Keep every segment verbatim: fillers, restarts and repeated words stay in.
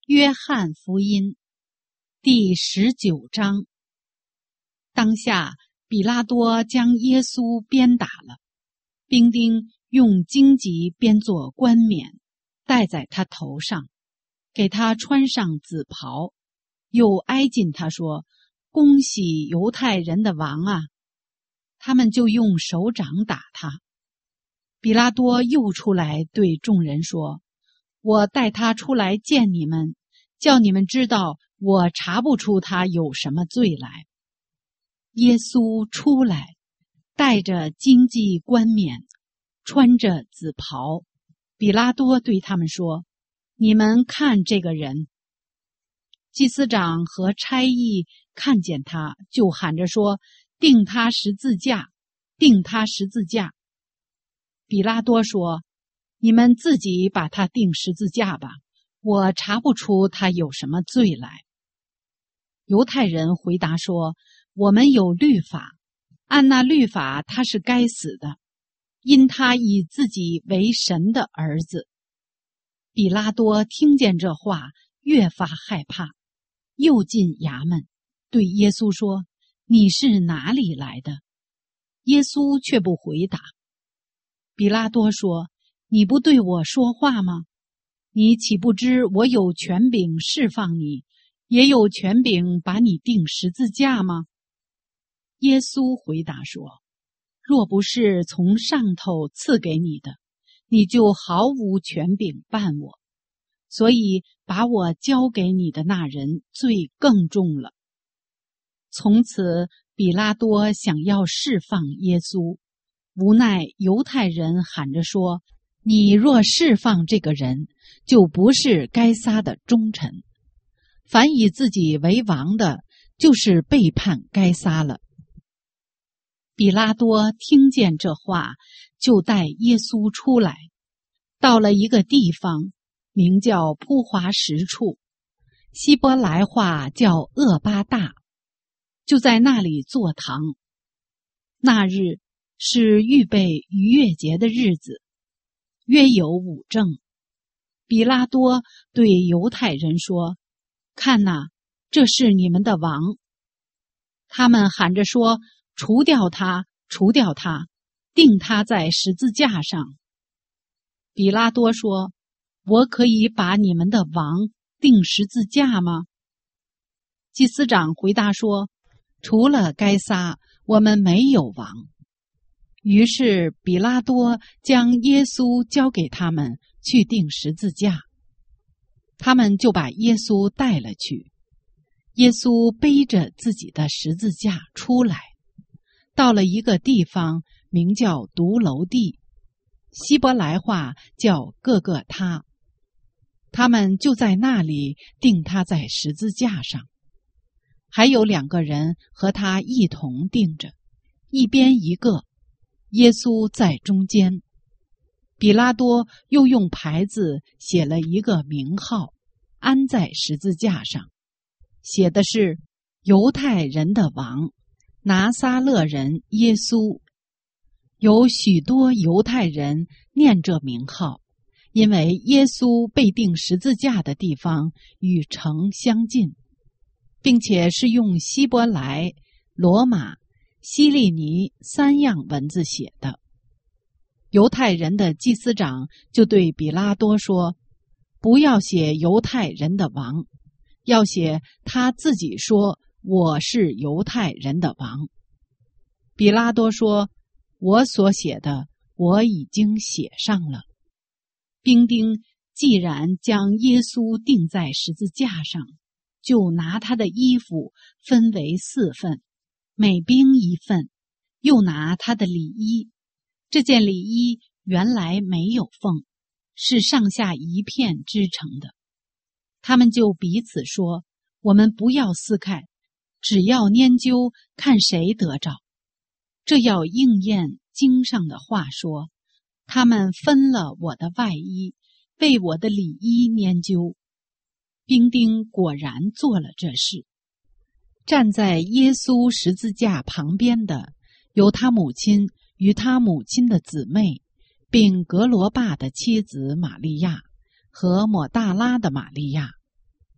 约翰福音第十九章。当下比拉多将耶稣鞭打了，兵丁用荆棘编作冠冕戴在他头上，给他穿上紫袍，又挨近他说：恭喜犹太人的王啊！他们就用手掌打他。比拉多又出来对众人说：我带他出来见你们，叫你们知道我查不出他有什么罪来。耶稣出来，带着荆棘冠冕，穿着紫袍。比拉多对他们说：你们看这个人。祭司长和差役看见他，就喊着说：钉他十字架，钉他十字架。比拉多说：你们自己把他钉十字架吧，我查不出他有什么罪来。犹太人回答说：我们有律法，按那律法他是该死的，因他以自己为神的儿子。比拉多听见这话，越发害怕，又进衙门，对耶稣说：你是哪里来的？耶稣却不回答。比拉多说：你不对我说话吗？你岂不知我有权柄释放你，也有权柄把你钉十字架吗？耶稣回答说：若不是从上头赐给你的，你就毫无权柄办我。所以把我交给你的那人罪更重了。从此比拉多想要释放耶稣，无奈犹太人喊着说：你若释放这个人，就不是该撒的忠臣。凡以自己为王的，就是背叛该撒了。比拉多听见这话，就带耶稣出来，到了一个地方，名叫铺华石处，希伯来话叫厄巴大，就在那里坐堂。那日是预备逾越节的日子，约有五正。比拉多对犹太人说：看哪，这是你们的王。他们喊着说：除掉他，除掉他，钉他在十字架上。比拉多说：我可以把你们的王钉十字架吗？祭司长回答说：除了该撒，我们没有王。于是比拉多将耶稣交给他们去钉十字架，他们就把耶稣带了去。耶稣背着自己的十字架出来，到了一个地方，名叫独楼地，希伯来话叫各各他。他们就在那里钉他在十字架上，还有两个人和他一同钉着，一边一个，耶稣在中间。比拉多又用牌子写了一个名号，安在十字架上，写的是犹太人的王，拿撒勒人耶稣。有许多犹太人念这名号，因为耶稣被钉十字架的地方与城相近，并且是用希伯来、罗马、希利尼三样文字写的。犹太人的祭司长就对比拉多说：不要写犹太人的王，要写他自己说我是犹太人的王。比拉多说：我所写的我已经写上了。兵丁既然将耶稣钉在十字架上，就拿他的衣服分为四份，每兵一份，又拿他的里衣。这件里衣原来没有缝，是上下一片织成的。他们就彼此说：我们不要撕开，只要研究看谁得着。这要应验经上的话说：他们分了我的外衣，为我的里衣研究。兵丁果然做了这事。站在耶稣十字架旁边的有他母亲与他母亲的姊妹，并格罗巴的妻子玛利亚和抹大拉的玛利亚。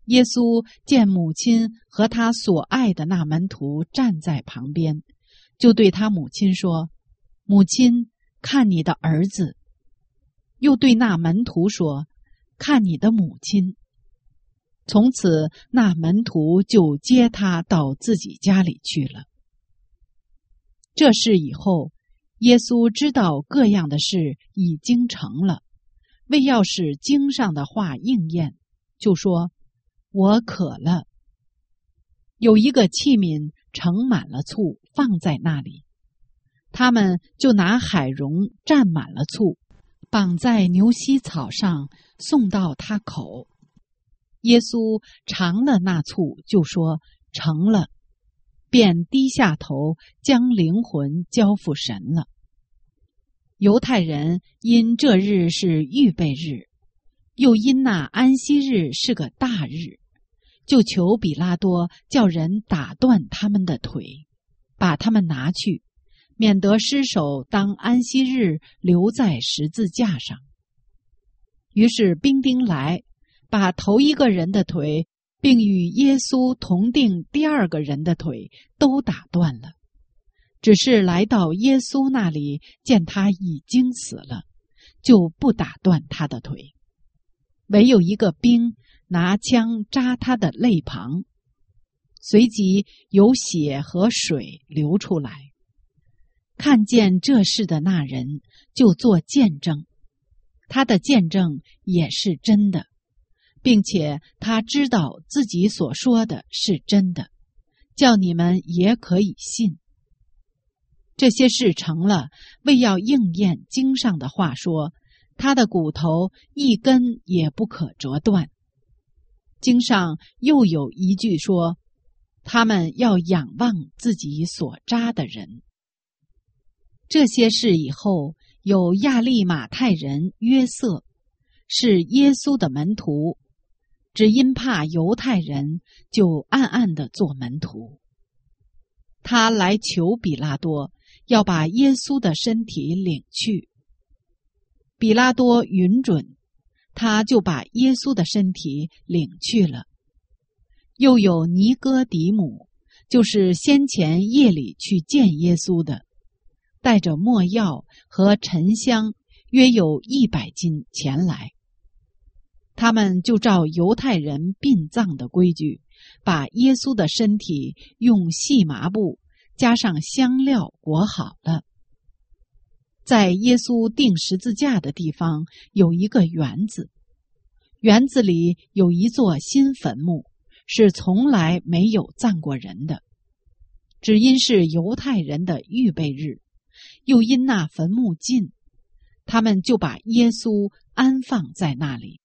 耶稣见母亲和他所爱的那门徒站在旁边，就对他母亲说：“母亲，看你的儿子。”又对那门徒说：“看你的母亲。”从此，那门徒就接他到自己家里去了。这事以后，耶稣知道各样的事已经成了，为要使经上的话应验，就说：“我渴了。”有一个器皿盛满了醋，放在那里，他们就拿海蓉蘸满了醋，绑在牛膝草上，送到他口。耶稣尝了那醋，就说：“成了。”便低下头，将灵魂交付神了。犹太人因这日是预备日，又因那安息日是个大日，就求比拉多叫人打断他们的腿，把他们拿去，免得尸首当安息日留在十字架上。于是兵丁来，把头一个人的腿，并与耶稣同定第二个人的腿都打断了。只是来到耶稣那里，见他已经死了，就不打断他的腿。唯有一个兵拿枪扎他的肋旁，随即有血和水流出来。看见这事的那人就做见证，他的见证也是真的，并且他知道自己所说的是真的，叫你们也可以信。这些事成了，为要应验经上的话说，他的骨头一根也不可折断。经上又有一句说，他们要仰望自己所扎的人。这些事以后，有亚利马太人约瑟，是耶稣的门徒，只因怕犹太人，就暗暗地做门徒。他来求比拉多，要把耶稣的身体领去。比拉多允准，他就把耶稣的身体领去了。又有尼哥底母，就是先前夜里去见耶稣的，带着没药和沉香，约有一百斤前来。他们就照犹太人殡葬的规矩，把耶稣的身体用细麻布加上香料裹好了。在耶稣钉十字架的地方有一个园子，园子里有一座新坟墓，是从来没有葬过人的，只因是犹太人的预备日，又因那坟墓近，他们就把耶稣安放在那里。